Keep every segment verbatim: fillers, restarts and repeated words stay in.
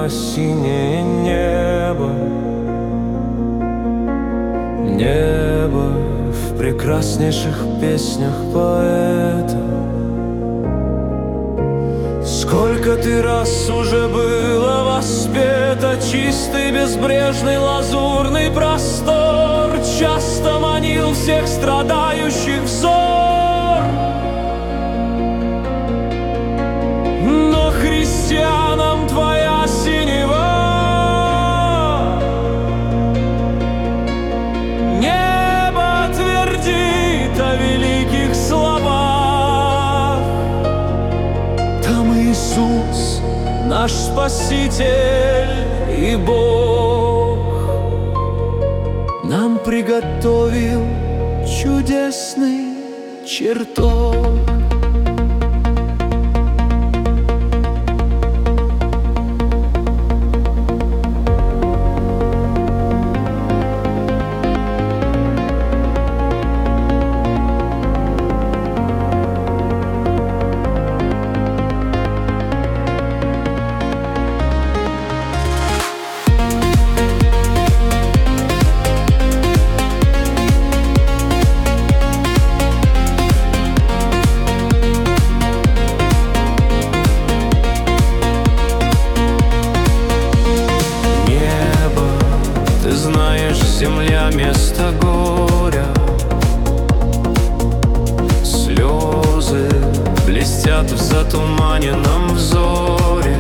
синее небо, небо в прекраснейших песнях поэта. Сколько ты раз уже было воспето, чистый, безбрежный, лазурный простор часто манил всех страдающих взор. Но христианам твоя синева небо твердит о великих словах. Там Иисус, наш Спаситель и Бог, нам приготовил чудесный чертог. Земля — место горя, слезы блестят в затуманенном взоре.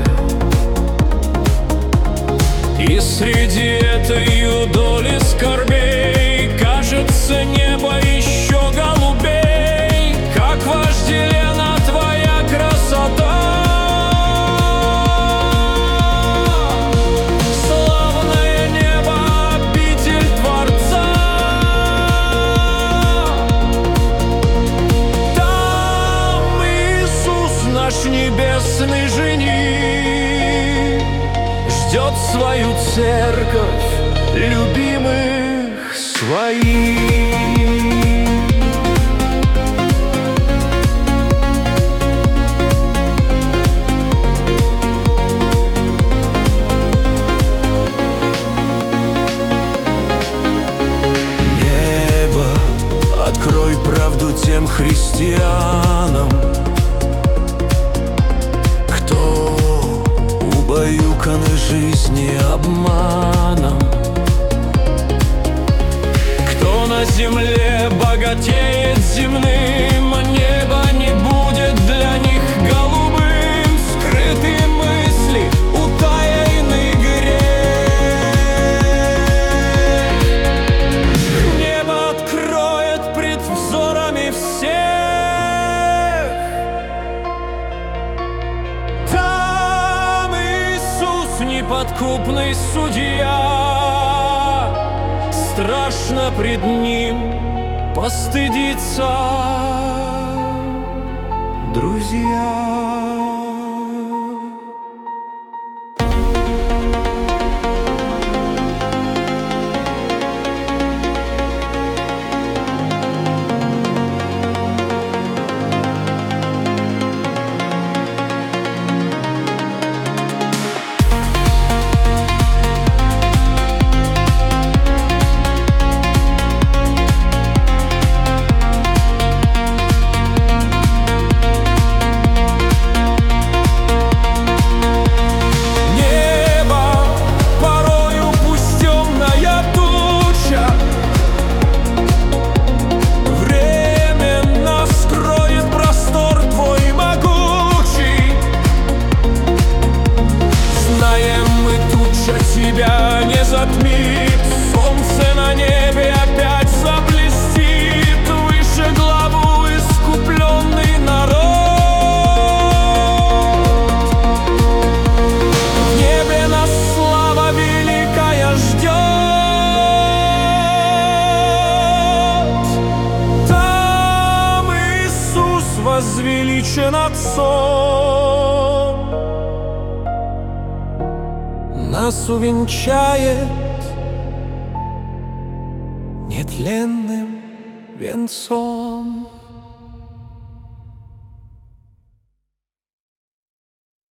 И среди этой юдоли скорбей кажется небо еще голубей, как вожделена твоя красота. Наш небесный жених ждет свою церковь, любимых своих. Небо, открой правду тем христианам, убаюканы жизни обманом, кто на земле богатеет земным, а небо не будет для них голубым. Скрытые мысли, утаенный грех, небо откроет пред взорами всех. Неподкупный судья, страшно пред ним постыдиться, друзья. Тебя не затмит, солнце на небе опять заблестит, выше главу искупленный народ. В небе нас слава великая ждет, там Иисус возвеличен Отцом, нас увенчает нетленным венцом.